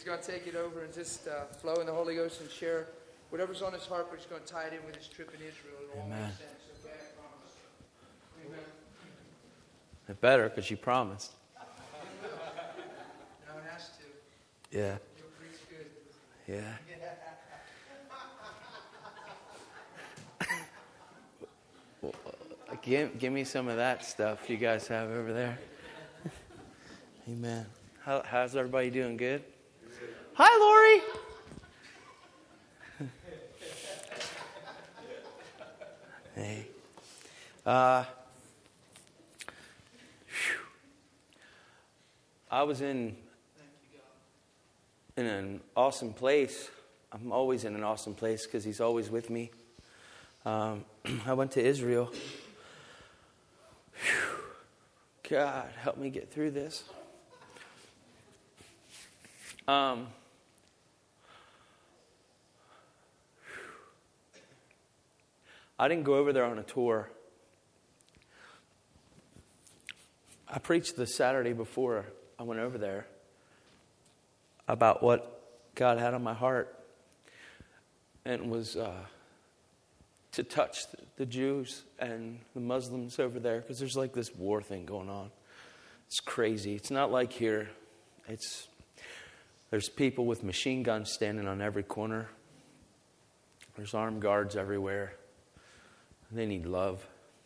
going to take it over and just flow in the Holy Ghost and share whatever's on his heart, but he's going to tie it in with his trip in Israel. It all Amen. makes sense. Okay, I promise. Amen. It better, because you promised. No, it has to. Yeah. You'll preach good. Yeah. Give me some of that stuff you guys have over there. Amen. How's everybody doing? Good? Hi, Lori. Hey. I was in an awesome place. I'm always in an awesome place because he's always with me. I went to Israel. God, help me get through this. I didn't go over there on a tour. I preached the Saturday before I went over there about what God had on my heart, and was to touch the Jews and the Muslims over there, because there's like this war thing going on. It's crazy. It's not like here. There's people with machine guns standing on every corner. There's armed guards everywhere. They need love.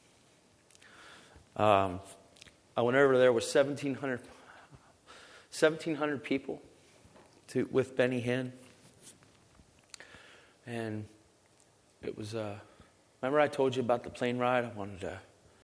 I went over there with 1,700 people with Benny Hinn. And it was, remember I told you about the plane ride? I wanted to